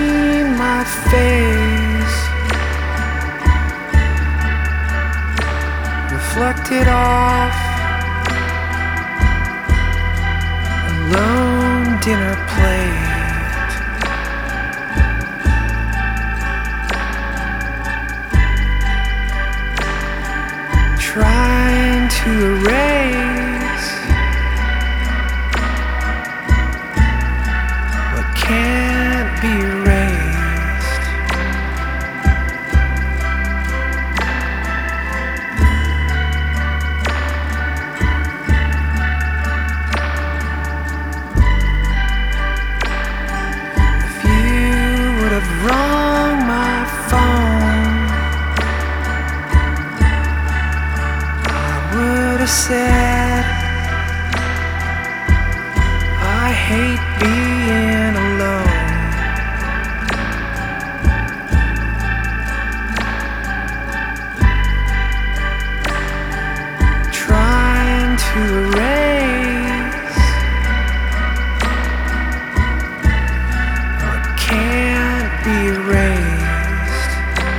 seen my face reflected off a lone dinner plate, trying to erase what can't be erased. If you would have rung my phone, I would have said, I hate being alone. Trying to erase what can't be erased.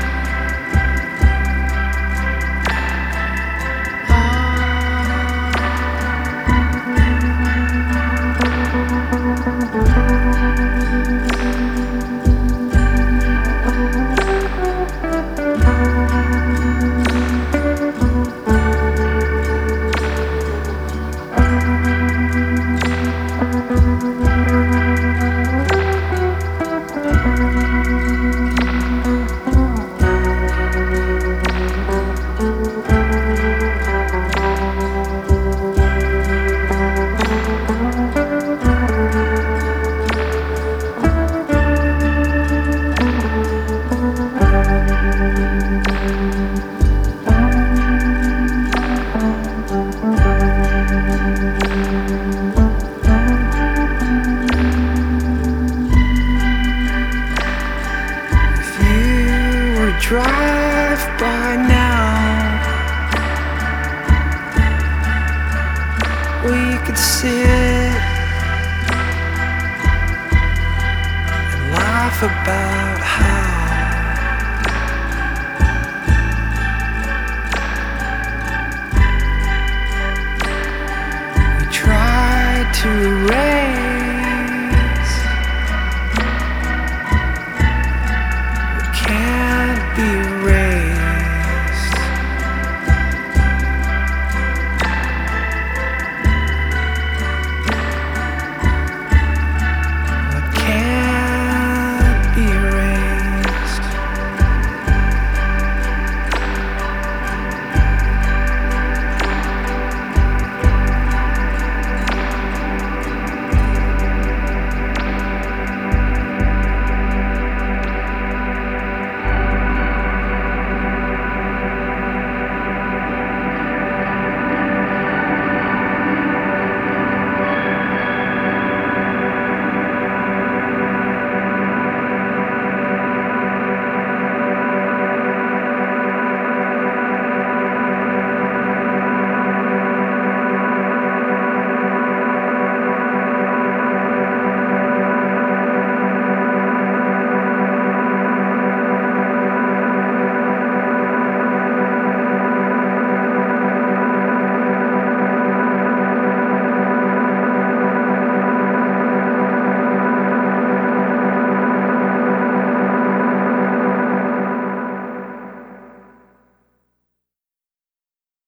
Drive by now, we could sit and laugh about how